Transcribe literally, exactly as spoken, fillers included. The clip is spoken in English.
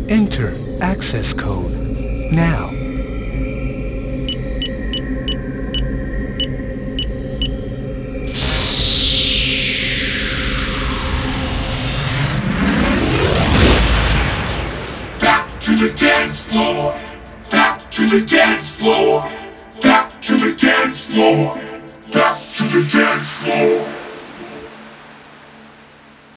Enter access code now. Back to the dance floor. Back to the dance floor. Back to the dance floor. Back to the dance floor.